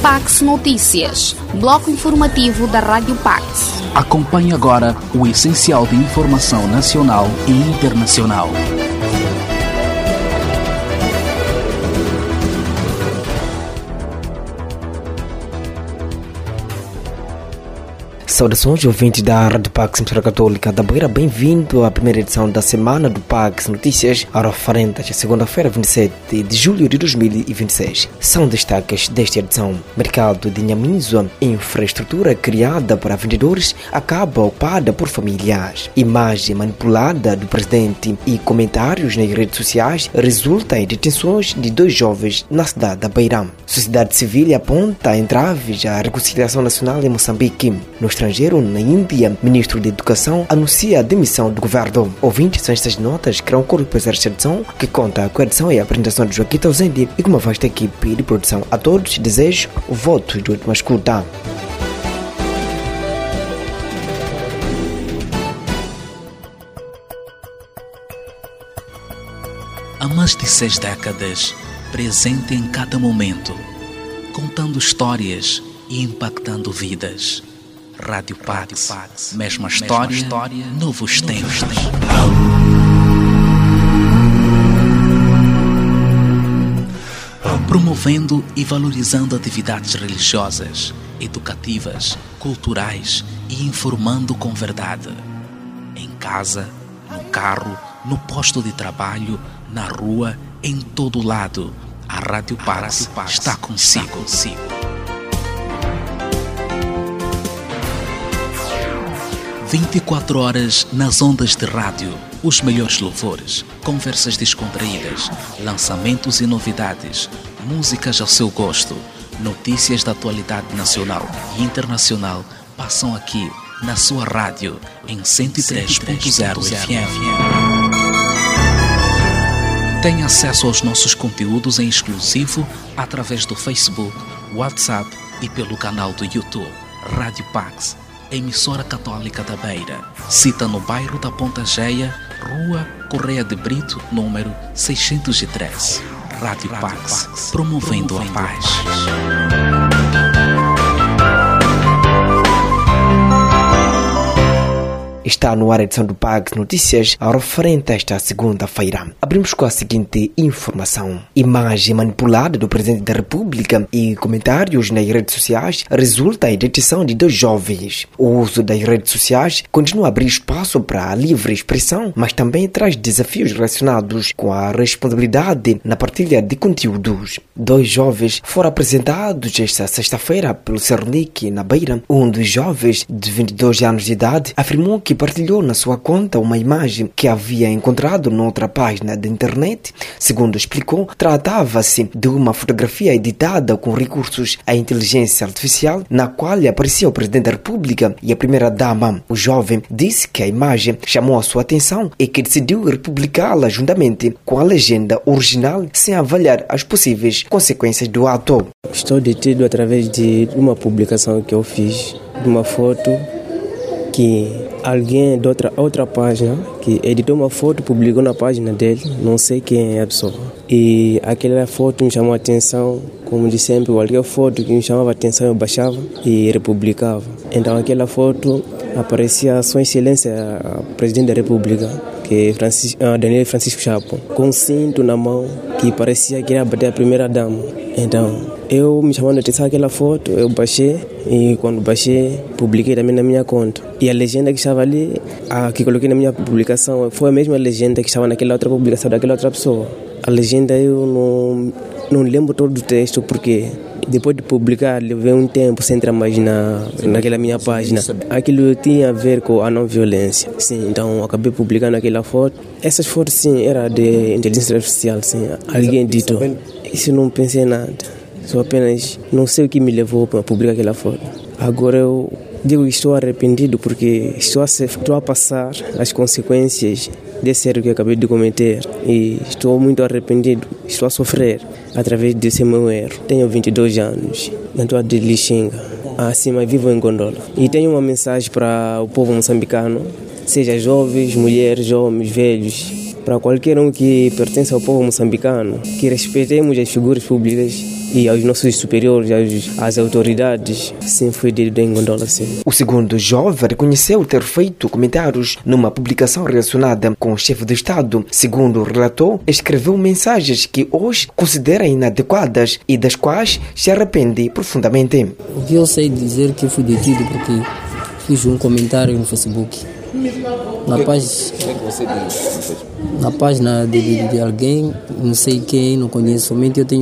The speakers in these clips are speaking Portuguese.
Pax Notícias, bloco informativo da Rádio Pax. Acompanhe agora o essencial de informação nacional e internacional. Saudações, ouvintes da Rádio Pax Emissora Católica da Beira. Bem-vindo à primeira edição da semana do Pax Notícias, hora referente à segunda-feira, 27 de julho de 2026. São destaques desta edição. Mercado de Nhamizo, infraestrutura criada para vendedores, acaba ocupada por familiares. Imagem manipulada do presidente e comentários nas redes sociais resulta em detenções de 2 jovens na cidade da Beira. Sociedade civil aponta entraves à reconciliação nacional em Moçambique. No estrangeiro, na Índia, ministro da Educação anuncia a demissão do governo. Ouvintes, são estas notas que irão corresponder esta edição, que conta com a edição e a apresentação de Joaquim Tauzendi e com uma vasta equipe de produção. A todos desejo o voto de última escuta. Há mais de 6 décadas, presente em cada momento, contando histórias e impactando vidas. Rádio Pax, mesma história, novos tempos. Promovendo e valorizando atividades religiosas, educativas, culturais e informando com verdade. Em casa, no carro, no posto de trabalho, na rua, em todo lado, a Rádio Pax está consigo. 24 horas nas ondas de rádio, os melhores louvores, conversas descontraídas, lançamentos e novidades, músicas ao seu gosto, notícias da atualidade nacional e internacional passam aqui na sua rádio em 103.0 FM. Tenha acesso aos nossos conteúdos em exclusivo através do Facebook, WhatsApp e pelo canal do YouTube Rádio Pax, emissora católica da Beira. Cita no bairro da Ponta Geia, Rua Correia de Brito, número 603. Rádio Pax, promovendo a paz. Está no ar a edição do Pax Notícias, referente a esta segunda-feira. Abrimos com a seguinte informação. Imagem manipulada do Presidente da República e comentários nas redes sociais resulta em detenção de 2 jovens. O uso das redes sociais continua a abrir espaço para a livre expressão, mas também traz desafios relacionados com a responsabilidade na partilha de conteúdos. 2 jovens foram apresentados esta sexta-feira pelo Cernic, na Beira. Um dos jovens, de 22 anos de idade, afirmou que partilhou na sua conta uma imagem que havia encontrado noutra página da internet. Segundo explicou, tratava-se de uma fotografia editada com recursos à inteligência artificial, na qual aparecia o Presidente da República e a Primeira-Dama. O jovem disse que a imagem chamou a sua atenção e que decidiu republicá-la juntamente com a legenda original, sem avaliar as possíveis consequências do ato. Estou detido através de uma publicação que eu fiz, de uma foto que alguém de outra página que editou uma foto, publicou na página dele, não sei quem é a pessoa. E aquela foto me chamou a atenção, como de sempre, qualquer foto que me chamava a atenção eu baixava e republicava. Então aquela foto aparecia Sua Excelência, Presidente da República, que é Daniel Francisco Chapo, com um cinto na mão que parecia que ia bater a Primeira-Dama. Então, eu me chamando a atenção aquela foto, eu baixei e quando baixei, publiquei também na minha conta. E a legenda que estava ali, a que coloquei na minha publicação, foi a mesma legenda que estava naquela outra publicação daquela outra pessoa. A legenda eu não lembro todo o texto porque depois de publicar levei um tempo sem entrar mais naquela minha página. Aquilo tinha a ver com a não violência. Sim, então acabei publicando aquela foto. Essas fotos sim, era de inteligência artificial, sim. Alguém editou. Isso eu não pensei nada. Só apenas não sei o que me levou para publicar aquela foto. Agora eu digo que estou arrependido porque estou a passar as consequências desse erro que eu acabei de cometer e estou muito arrependido, estou a sofrer através desse meu erro. Tenho 22 anos, na tua de Lixinga, acima vivo em Gondola. E tenho uma mensagem para o povo moçambicano, seja jovens, mulheres, homens, velhos, para qualquer um que pertence ao povo moçambicano, que respeitemos as figuras públicas e aos nossos superiores, às autoridades. Sim, foi dito em Gondola, sim. O segundo jovem reconheceu ter feito comentários numa publicação relacionada com o chefe de Estado. Segundo o relator, escreveu mensagens que hoje considera inadequadas e das quais se arrepende profundamente. O que eu sei dizer que fui detido porque fiz um comentário no Facebook. Na página de alguém, não sei quem, não conheço, somente eu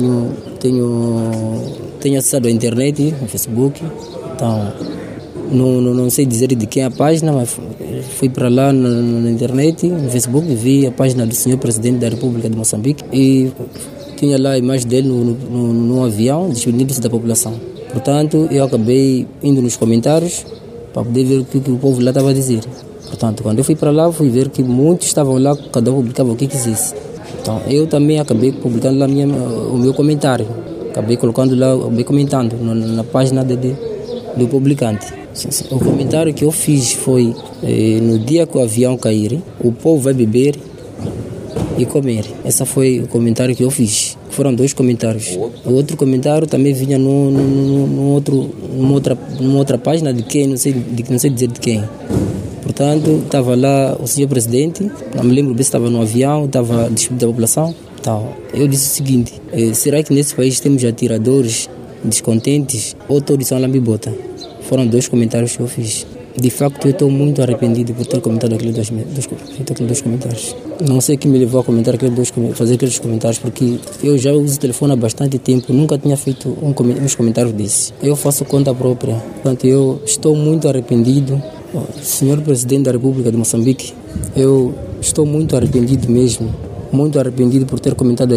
tenho acessado à internet, no Facebook, então não sei dizer de quem é a página, mas fui para lá na internet, no Facebook, vi a página do senhor Presidente da República de Moçambique e tinha lá a imagem dele no avião, despedindo-se da população. Portanto, eu acabei indo nos comentários para poder ver o que o povo lá estava a dizer. Portanto, quando eu fui para lá, fui ver que muitos estavam lá, cada um publicava o que quisesse. Então, eu também acabei publicando lá o meu comentário. Acabei colocando lá, acabei comentando na página do publicante. O comentário que eu fiz foi, no dia que o avião cair, o povo vai beber e comer. Esse foi o comentário que eu fiz. Foram 2 comentários. O outro comentário também vinha numa outra página de quem, não sei dizer de quem. Portanto, estava lá o senhor Presidente, não me lembro bem se estava no avião, estava despedido da população. Então, eu disse o seguinte, será que nesse país temos atiradores descontentes ou todos são lambibota? Foram 2 comentários que eu fiz. De facto, eu estou muito arrependido por ter comentado aqueles dois comentários. Não sei o que me levou a fazer aqueles comentários, porque eu já uso o telefone há bastante tempo, nunca tinha feito uns comentários desses. Eu faço conta própria, portanto, eu estou muito arrependido. Senhor Presidente da República de Moçambique, eu estou muito arrependido mesmo, muito arrependido por ter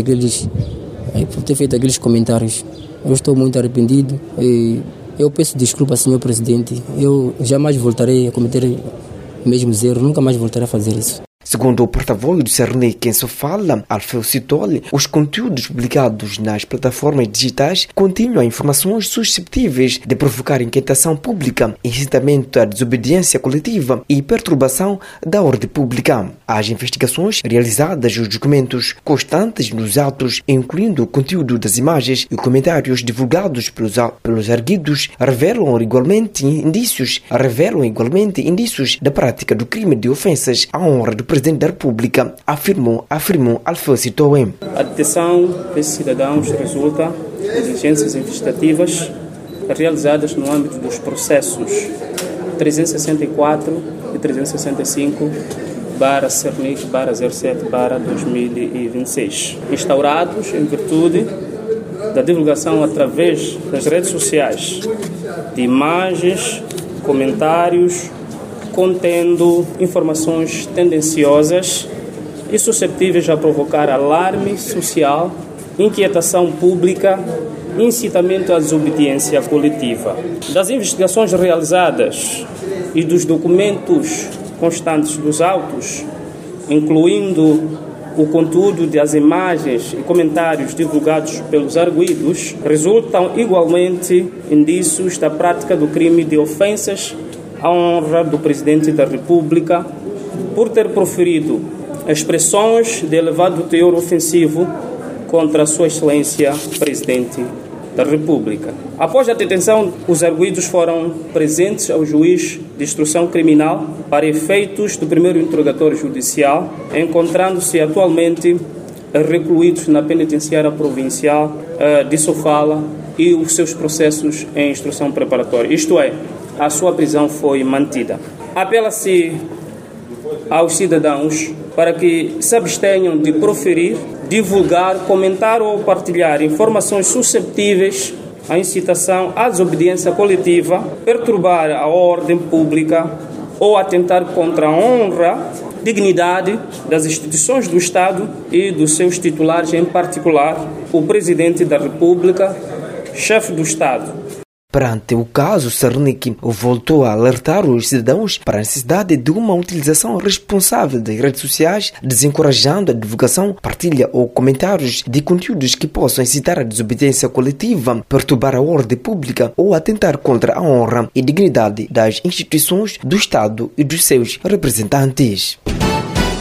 feito aqueles comentários. Eu estou muito arrependido e eu peço desculpa, senhor Presidente. Eu jamais voltarei a cometer o mesmo erro, nunca mais voltarei a fazer isso. Segundo o porta-voz do CERNI, quem só fala, Alfeu Sitole, os conteúdos publicados nas plataformas digitais continham informações suscetíveis de provocar inquietação pública, incitamento à desobediência coletiva e perturbação da ordem pública. As investigações realizadas e os documentos constantes nos atos, incluindo o conteúdo das imagens e comentários divulgados pelos arguidos, revelam igualmente indícios da prática do crime de ofensas à honra do Presidente da República, afirmou Alfeu Sitole. A detenção desses cidadãos resulta de diligências investigativas realizadas no âmbito dos processos 364 e 365/CERNIC/07/2026, instaurados em virtude da divulgação através das redes sociais de imagens, comentários contendo informações tendenciosas e suscetíveis a provocar alarme social, inquietação pública, incitamento à desobediência coletiva. Das investigações realizadas e dos documentos constantes dos autos, incluindo o conteúdo das imagens e comentários divulgados pelos arguidos, resultam igualmente indícios da prática do crime de ofensas à honra do Presidente da República por ter proferido expressões de elevado teor ofensivo contra a Sua Excelência Presidente da República. Após a detenção, os arguidos foram presentes ao juiz de instrução criminal para efeitos do primeiro interrogatório judicial, encontrando-se atualmente recluídos na penitenciária provincial de Sofala e os seus processos em instrução preparatória, isto é, a sua prisão foi mantida. Apela-se aos cidadãos para que se abstenham de proferir, divulgar, comentar ou partilhar informações susceptíveis à incitação à desobediência coletiva, perturbar a ordem pública ou atentar contra a honra, dignidade das instituições do Estado e dos seus titulares, em particular o Presidente da República, chefe do Estado. Perante o caso, CERNIC voltou a alertar os cidadãos para a necessidade de uma utilização responsável das redes sociais, desencorajando a divulgação, partilha ou comentários de conteúdos que possam incitar a desobediência coletiva, perturbar a ordem pública ou atentar contra a honra e dignidade das instituições do Estado e dos seus representantes.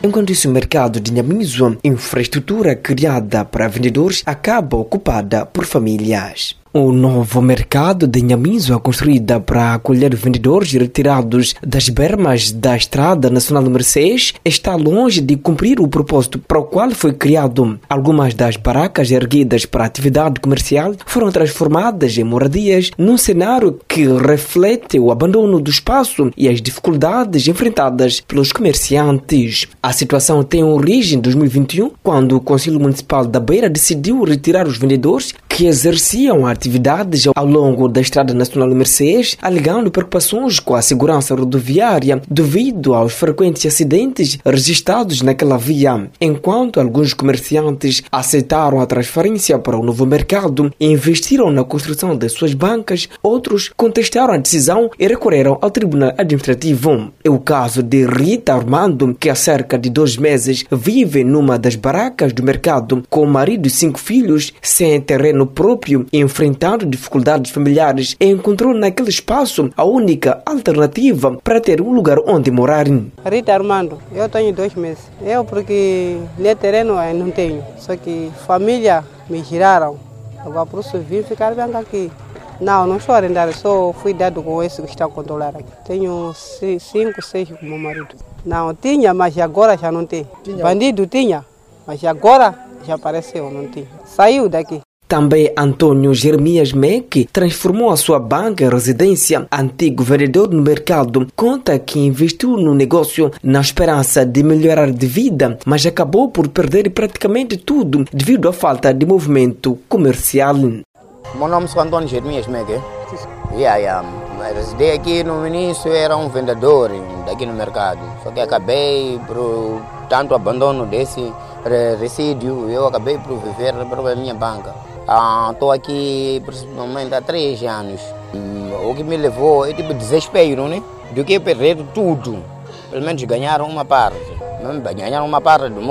Enquanto isso, o mercado de Nhamizo, infraestrutura criada para vendedores, acaba ocupada por famílias. O novo mercado de Nhamizo é construído para acolher vendedores retirados das bermas da Estrada Nacional número 6, está longe de cumprir o propósito para o qual foi criado. Algumas das barracas erguidas para atividade comercial foram transformadas em moradias num cenário que reflete o abandono do espaço e as dificuldades enfrentadas pelos comerciantes. A situação tem origem em 2021, quando o Conselho Municipal da Beira decidiu retirar os vendedores que exerciam atividades ao longo da Estrada Nacional número 6, alegando preocupações com a segurança rodoviária devido aos frequentes acidentes registrados naquela via. Enquanto alguns comerciantes aceitaram a transferência para o novo mercado e investiram na construção das suas bancas, outros contestaram a decisão e recorreram ao Tribunal Administrativo. É o caso de Rita Armando, que há cerca de 2 meses vive numa das barracas do mercado com o marido e 5 filhos, sem terreno próprio e enfrentando dificuldades familiares, e encontrou naquele espaço a única alternativa para ter um lugar onde morar. Rita Armando, eu tenho 2 meses. Eu porque terreno eu não tenho, só que família me giraram. Agora por isso vim ficar bem aqui. Não estou arrendado, só fui dado com esse que está a controlar aqui. Tenho 5, 6 com meu marido. Não tinha, mas agora já não tem. Bandido tinha, mas agora já apareceu, não tinha. Saiu daqui. Também Antônio Jeremias Meque transformou a sua banca em residência. Antigo vendedor no mercado, conta que investiu no negócio na esperança de melhorar de vida, mas acabou por perder praticamente tudo devido à falta de movimento comercial. Meu nome é Antônio Jeremias Meque. Residei aqui no início, era um vendedor daqui no mercado. Só que acabei por tanto abandono desse resíduo, eu acabei por viver para a minha banca. Estou aqui principalmente há 3 anos. O que me levou é tipo desespero, né? Do que perder tudo. Pelo menos ganharam uma parte. Ganharam uma parte do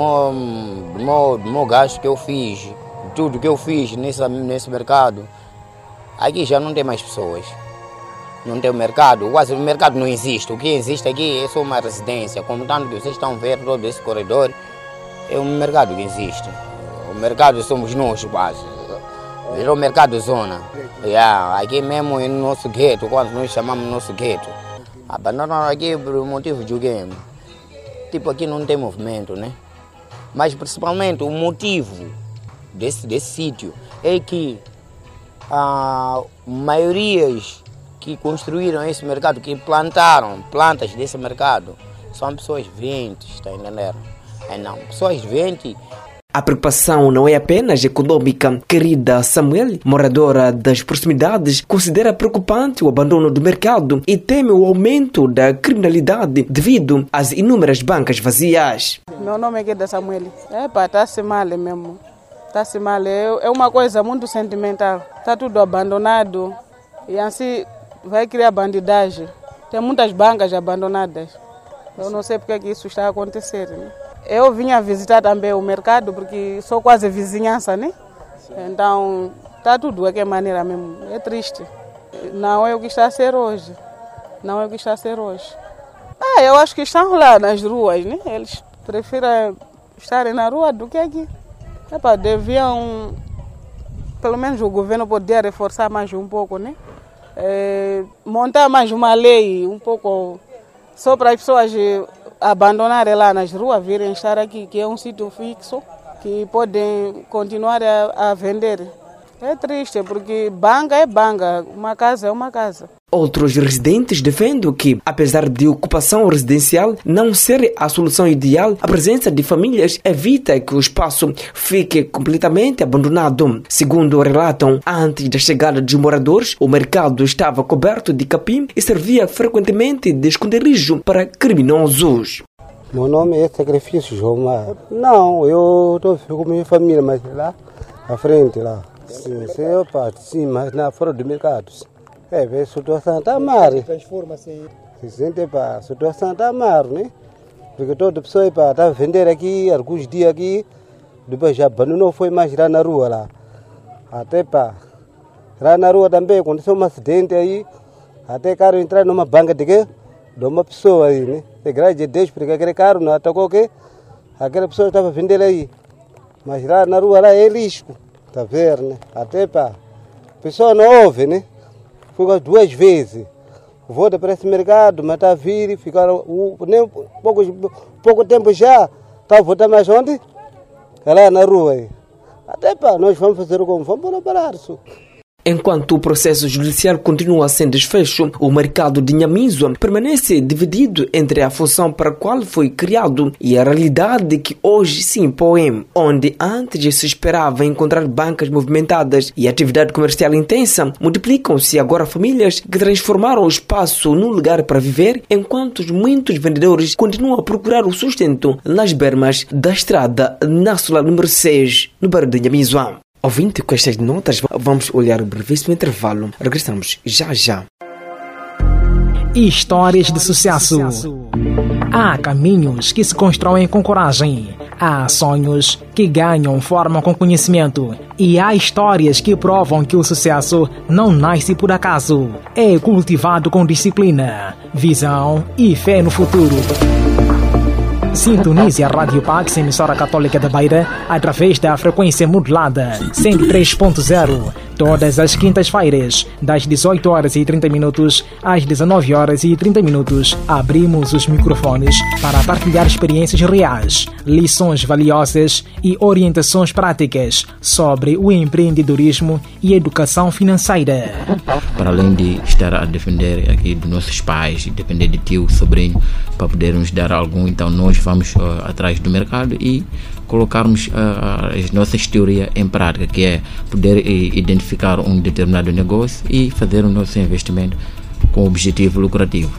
meu gasto que eu fiz. Tudo que eu fiz nesse mercado. Aqui já não tem mais pessoas. Não tem o mercado. Quase o mercado não existe. O que existe aqui é só uma residência. Como tanto que vocês estão vendo todo esse corredor, é um mercado que existe. O mercado somos nós quase. Virou mercado zona. Aqui mesmo no nosso gueto, quando nós chamamos nosso gueto. Abandonaram aqui por motivo de game. Tipo, aqui não tem movimento, né? Mas principalmente o motivo desse sítio é que a maiorias que construíram esse mercado, que plantaram plantas desse mercado, são pessoas doentes, está entendendo? Não, pessoas doentes. A preocupação não é apenas econômica. Querida Samuel, moradora das proximidades, considera preocupante o abandono do mercado e teme o aumento da criminalidade devido às inúmeras bancas vazias. Meu nome é Querida Samuel. Está-se mal mesmo. Está-se mal. É uma coisa muito sentimental. Está tudo abandonado e assim vai criar bandidagem. Tem muitas bancas abandonadas. Eu não sei porque que isso está acontecendo, né? Eu vinha visitar também o mercado, porque sou quase vizinhança, né? Então, está tudo de qualquer maneira mesmo. É triste. Não é o que está a ser hoje. Não é o que está a ser hoje. Eu acho que estão lá nas ruas, né? Eles preferem estarem na rua do que aqui. Deviam, pelo menos o governo poder reforçar mais um pouco, né? Montar mais uma lei um pouco só para as pessoas abandonarem lá nas ruas, virem estar aqui, que é um sítio fixo, que podem continuar a vender. É triste, porque banca é banca, uma casa é uma casa. Outros residentes defendem que, apesar de ocupação residencial não ser a solução ideal, a presença de famílias evita que o espaço fique completamente abandonado. Segundo relatam, antes da chegada dos moradores, o mercado estava coberto de capim e servia frequentemente de esconderijo para criminosos. Meu nome é Sacrifício João. Não, eu estou com minha família, mas lá à frente, lá. Sim, mas na fora do mercado. A situação está mal. Transforma-se. A situação está mal, né? Porque toda pessoa está a vender aqui, alguns dias aqui, depois já abandonou, foi mais lá na rua lá. Até lá na rua também, aconteceu um acidente aí, até quero entrar numa banca de uma pessoa aí, né? É grande de Deus, porque aquele carro não atacou que aquela pessoa estava a vender aí. Mas lá na rua lá é risco, tá vendo, né? Até a pessoa não ouve, né? Fica 2 vezes. Volta para esse mercado, mas está a vir, ficaram pouco tempo já, está a voltar mais onde? É lá na rua aí. Até nós vamos fazer como? Vamos parar isso. Enquanto o processo judicial continua sem desfecho, o mercado de Nhamizo permanece dividido entre a função para a qual foi criado e a realidade que hoje se impõe, onde antes se esperava encontrar bancas movimentadas e atividade comercial intensa, multiplicam-se agora famílias que transformaram o espaço num lugar para viver, enquanto muitos vendedores continuam a procurar o sustento nas bermas da estrada nacional número 6, no bairro de Nhamizo. Ouvinte, com estas notas, vamos olhar o brevíssimo intervalo. Regressamos já. Histórias de sucesso. Há caminhos que se constroem com coragem. Há sonhos que ganham forma com conhecimento. E há histórias que provam que o sucesso não nasce por acaso. É cultivado com disciplina, visão e fé no futuro. Sintonize a Rádio Pax, emissora católica da Beira, através da frequência modulada 103.0, todas as quintas-feiras, das 18h30 às 19h30. Abrimos os microfones para partilhar experiências reais, lições valiosas e orientações práticas sobre o empreendedorismo e educação financeira. Para além de estar a defender aqui dos nossos pais, depender de tio, sobrinho, para podermos dar algum, então nós vamos atrás do mercado e colocarmos as nossas teorias em prática, que é poder identificar um determinado negócio e fazer o nosso investimento com objetivo lucrativo.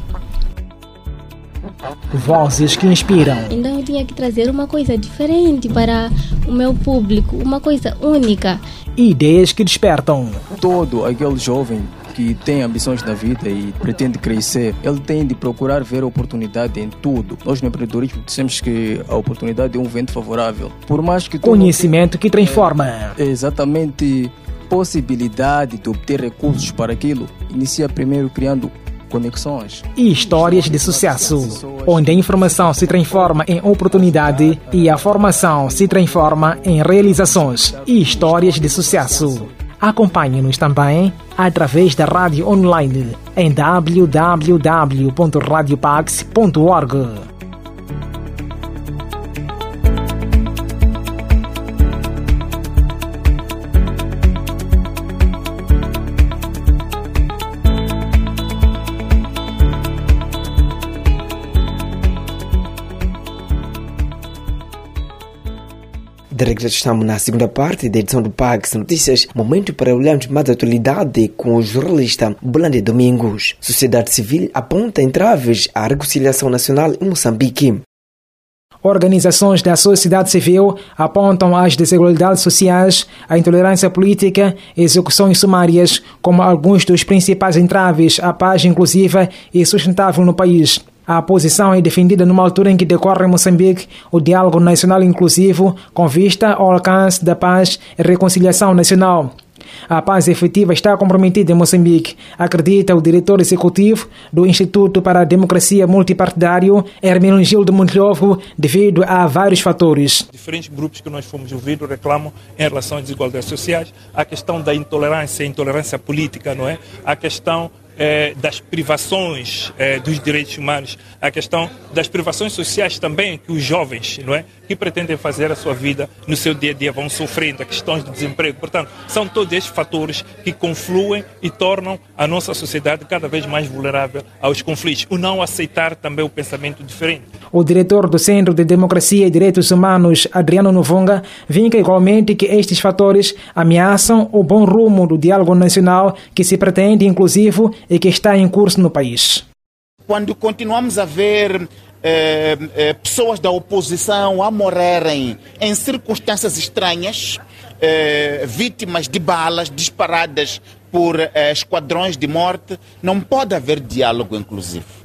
Vozes que inspiram. Então eu tinha que trazer uma coisa diferente para o meu público, uma coisa única. Ideias que despertam. Todo aquele jovem que tem ambições na vida e pretende crescer, ele tem de procurar ver a oportunidade em tudo. Nós no empreendedorismo dizemos que a oportunidade é um vento favorável. Por mais que conhecimento que transforma. Exatamente, possibilidade de obter recursos para aquilo. Inicia primeiro criando conexões. E histórias de sucesso, onde a informação se transforma em oportunidade e a formação se transforma em realizações. E histórias de sucesso. Acompanhe-nos também através da rádio online em www.radiopax.org. De regresso, estamos na segunda parte da edição do Pax Notícias, momento para olharmos mais a atualidade com o jornalista Bolande Domingos. Sociedade civil aponta entraves à reconciliação nacional em Moçambique. Organizações da sociedade civil apontam as desigualdades sociais, a intolerância política e execuções sumárias como alguns dos principais entraves à paz inclusiva e sustentável no país. A posição é defendida numa altura em que decorre em Moçambique o diálogo nacional inclusivo com vista ao alcance da paz e reconciliação nacional. A paz efetiva está comprometida em Moçambique, acredita o diretor executivo do Instituto para a Democracia Multipartidário, Hermenegildo Montelovo, devido a vários fatores. Diferentes grupos que nós fomos ouvidos reclamam em relação às desigualdades sociais, a questão da intolerância política, não é? A questão das privações dos direitos humanos, a questão das privações sociais também que os jovens, não é, que pretendem fazer a sua vida no seu dia a dia vão sofrendo, a questões de desemprego. Portanto, são todos estes fatores que confluem e tornam a nossa sociedade cada vez mais vulnerável aos conflitos. O não aceitar também o pensamento diferente. O diretor do Centro de Democracia e Direitos Humanos, Adriano Novonga, vinca igualmente que estes fatores ameaçam o bom rumo do diálogo nacional que se pretende inclusivo e que está em curso no país. Quando continuamos a ver pessoas da oposição a morrerem em circunstâncias estranhas, vítimas de balas disparadas por esquadrões de morte, não pode haver diálogo inclusivo.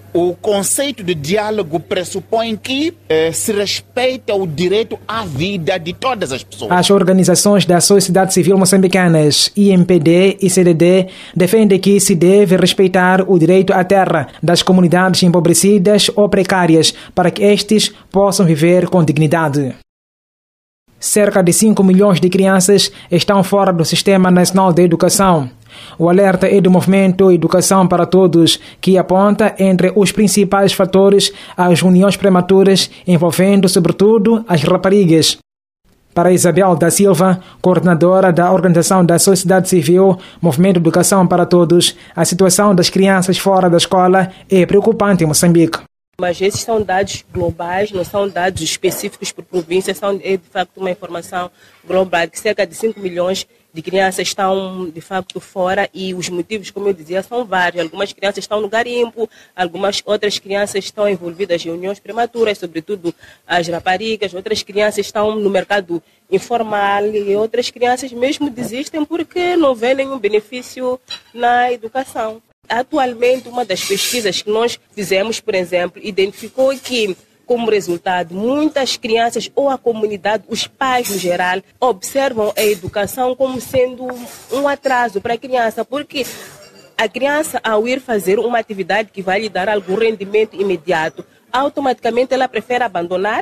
O conceito de diálogo pressupõe que se respeita o direito à vida de todas as pessoas. As organizações da sociedade civil moçambicanas, IMPD e CDD, defendem que se deve respeitar o direito à terra das comunidades empobrecidas ou precárias para que estes possam viver com dignidade. Cerca de 5 milhões de crianças estão fora do Sistema Nacional de Educação. O alerta é do movimento Educação para Todos, que aponta entre os principais fatores as uniões prematuras, envolvendo sobretudo as raparigas. Para Isabel da Silva, coordenadora da Organização da Sociedade Civil, Movimento Educação para Todos, a situação das crianças fora da escola é preocupante em Moçambique. Mas esses são dados globais, não são dados específicos por província, é de facto uma informação global, que cerca de 5 milhões de crianças estão de facto fora e os motivos, como eu dizia, são vários. Algumas crianças estão no garimpo, algumas outras crianças estão envolvidas em uniões prematuras, sobretudo as raparigas, outras crianças estão no mercado informal e outras crianças mesmo desistem porque não vêem nenhum benefício na educação. Atualmente, uma das pesquisas que nós fizemos, por exemplo, identificou que, como resultado, muitas crianças ou a comunidade, os pais no geral, observam a educação como sendo um atraso para a criança, porque a criança, ao ir fazer uma atividade que vai lhe dar algum rendimento imediato, automaticamente ela prefere abandonar.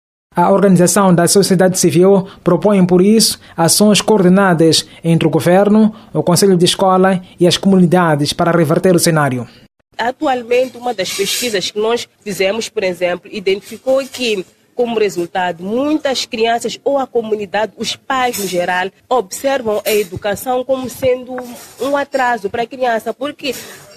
A Organização da Sociedade Civil propõe, por isso, ações coordenadas entre o governo, o Conselho de Escola e as comunidades para reverter o cenário. Atualmente, uma das pesquisas que nós fizemos, por exemplo, identificou que, como resultado, muitas crianças ou a comunidade, os pais no geral, observam a educação como sendo um atraso para a criança, porque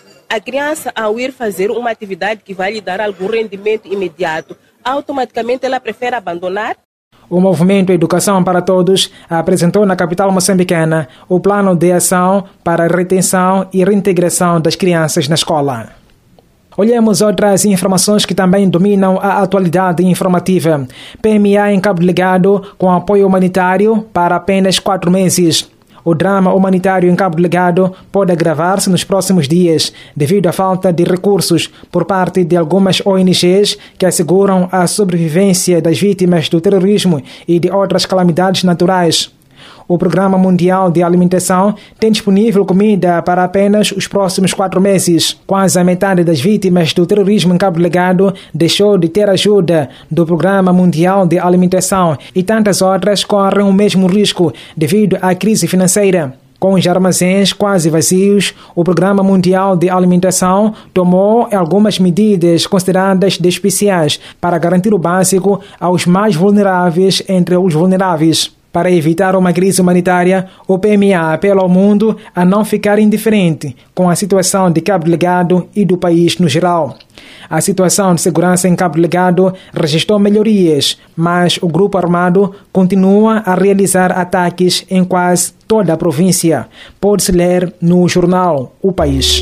a criança, ao ir fazer uma atividade que vai lhe dar algum rendimento imediato, automaticamente ela prefere abandonar. O Movimento Educação para Todos apresentou na capital moçambicana o plano de ação para a retenção e reintegração das crianças na escola. Olhemos outras informações que também dominam a atualidade informativa. PMA em Cabo Delgado com apoio humanitário para apenas 4 meses. O drama humanitário em Cabo Delgado pode agravar-se nos próximos dias devido à falta de recursos por parte de algumas ONGs que asseguram a sobrevivência das vítimas do terrorismo e de outras calamidades naturais. O Programa Mundial de Alimentação tem disponível comida para apenas os próximos 4 meses. Quase a metade das vítimas do terrorismo em Cabo Delgado deixou de ter ajuda do Programa Mundial de Alimentação e tantas outras correm o mesmo risco devido à crise financeira. Com os armazéns quase vazios, o Programa Mundial de Alimentação tomou algumas medidas consideradas de especiais para garantir o básico aos mais vulneráveis entre os vulneráveis. Para evitar uma crise humanitária, o PMA apela ao mundo a não ficar indiferente com a situação de Cabo Delgado e do país no geral. A situação de segurança em Cabo Delgado registrou melhorias, mas o grupo armado continua a realizar ataques em quase toda a província. Pode-se ler no jornal O País.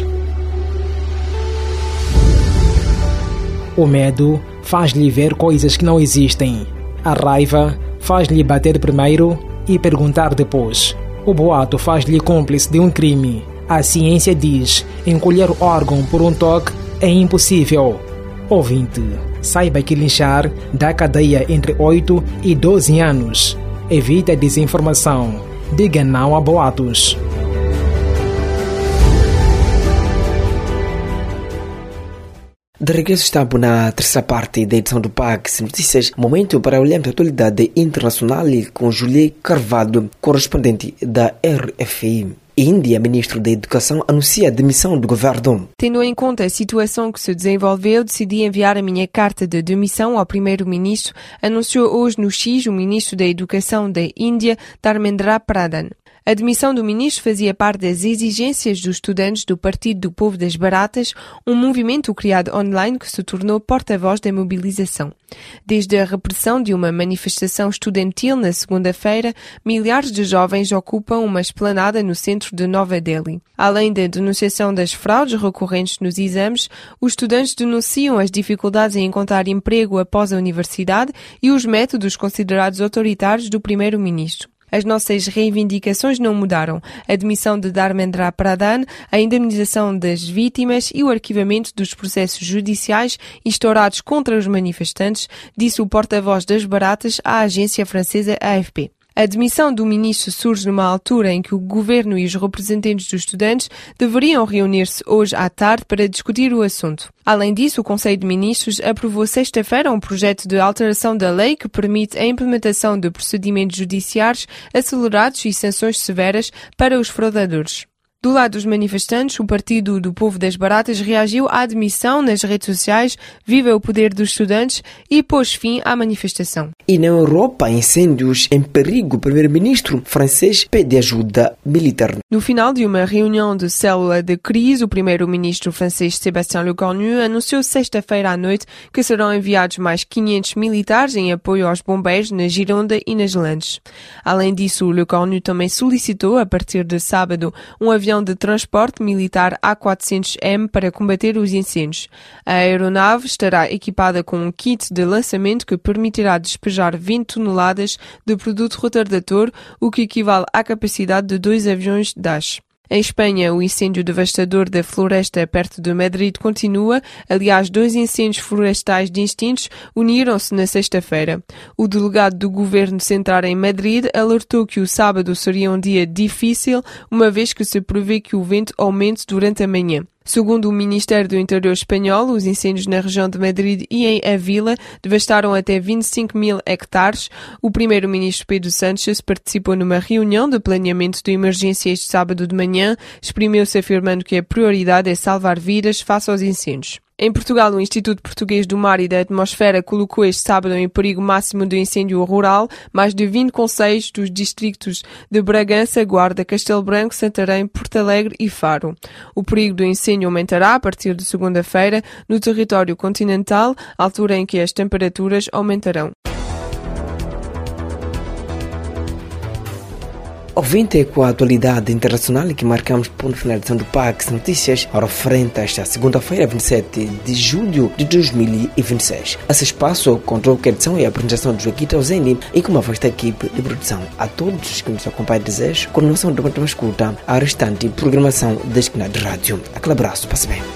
O medo faz-lhe ver coisas que não existem. A raiva faz-lhe bater primeiro e perguntar depois. O boato faz-lhe cúmplice de um crime. A ciência diz: encolher o órgão por um toque é impossível. Ouvinte, saiba que linchar dá cadeia entre 8 e 12 anos. Evite a desinformação. Diga não a boatos. De regresso estamos na terceira parte da edição do PAX Notícias, momento para olharmos a atualidade internacional com Julie Carvalho, correspondente da RFI. Índia, ministro da Educação, anuncia a demissão do governo. Tendo em conta a situação que se desenvolveu, decidi enviar a minha carta de demissão ao primeiro-ministro, anunciou hoje no X o ministro da Educação da Índia, Dharmendra Pradhan. A demissão do ministro fazia parte das exigências dos estudantes do Partido do Povo das Baratas, um movimento criado online que se tornou porta-voz da mobilização. Desde a repressão de uma manifestação estudantil na segunda-feira, milhares de jovens ocupam uma esplanada no centro de Nova Delhi. Além da denunciação das fraudes recorrentes nos exames, os estudantes denunciam as dificuldades em encontrar emprego após a universidade e os métodos considerados autoritários do primeiro-ministro. As nossas reivindicações não mudaram. A demissão de Dharmendra Pradhan, a indemnização das vítimas e o arquivamento dos processos judiciais instaurados contra os manifestantes, disse o porta-voz das Baratas à agência francesa AFP. A demissão do ministro surge numa altura em que o governo e os representantes dos estudantes deveriam reunir-se hoje à tarde para discutir o assunto. Além disso, o Conselho de Ministros aprovou sexta-feira um projeto de alteração da lei que permite a implementação de procedimentos judiciários acelerados e sanções severas para os fraudadores. Do lado dos manifestantes, o Partido do Povo das Baratas reagiu à demissão nas redes sociais, viva o poder dos estudantes e pôs fim à manifestação. E na Europa, incêndios em perigo. O primeiro-ministro francês pede ajuda militar. No final de uma reunião de célula de crise, o primeiro-ministro francês Sébastien Lecornu anunciou sexta-feira à noite que serão enviados mais 500 militares em apoio aos bombeiros na Gironde e nas Landes. Além disso, Lecornu também solicitou, a partir de sábado, um avião de transporte militar A400M para combater os incêndios. A aeronave estará equipada com um kit de lançamento que permitirá despejar 20 toneladas de produto retardator, o que equivale à capacidade de 2 aviões Dash. Em Espanha, o incêndio devastador da floresta perto de Madrid continua. Aliás, 2 incêndios florestais distintos uniram-se na sexta-feira. O delegado do governo central em Madrid alertou que o sábado seria um dia difícil, uma vez que se prevê que o vento aumente durante a manhã. Segundo o Ministério do Interior espanhol, os incêndios na região de Madrid e em Avila devastaram até 25 mil hectares. O primeiro-ministro Pedro Sánchez participou numa reunião de planeamento de emergência este sábado de manhã, exprimiu-se afirmando que a prioridade é salvar vidas face aos incêndios. Em Portugal, o Instituto Português do Mar e da Atmosfera colocou este sábado em perigo máximo de incêndio rural mais de 20 concelhos dos distritos de Bragança, Guarda, Castelo Branco, Santarém, Porto Alegre e Faro. O perigo do incêndio aumentará a partir de segunda-feira no território continental, altura em que as temperaturas aumentarão. Ouvinte, com a atualidade internacional que marcamos ponto final do Pax Notícias, hora frente a esta segunda-feira, 27 de julho de 2026. Esse espaço contou a edição e a apresentação de Joaquim Tauzeni e com uma vasta equipe de produção. A todos que nos acompanham, desejo continuação de uma escuta à restante programação da Esquina de Rádio. Aquele abraço, passe bem.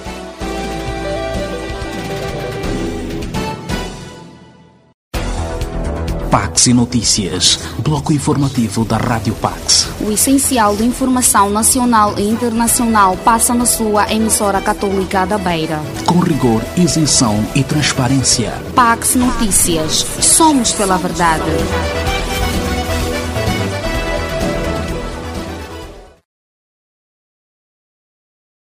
Pax e Notícias, bloco informativo da Rádio Pax. O essencial da informação nacional e internacional passa na sua emissora católica da Beira. Com rigor, isenção e transparência. Pax Notícias. Somos pela verdade.